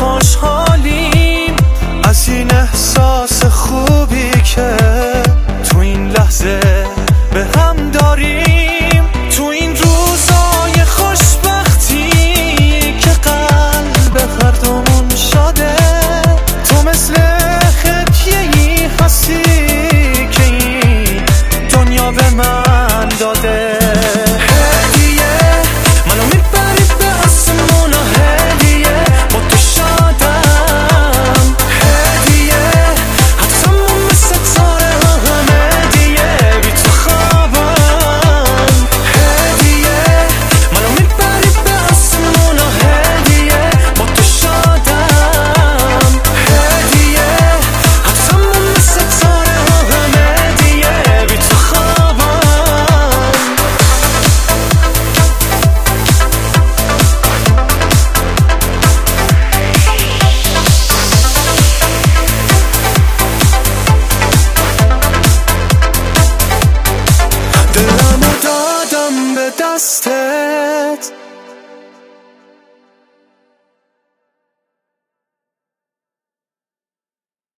خوشحالیم از این احساس خوبی که تو این لحظه به هم داریم، تو این روزای خوشبختی که قلب هر دومون شده. تو مثل هدیه‌ای هستی که این دنیا به من داده. دلمو دادم به دستت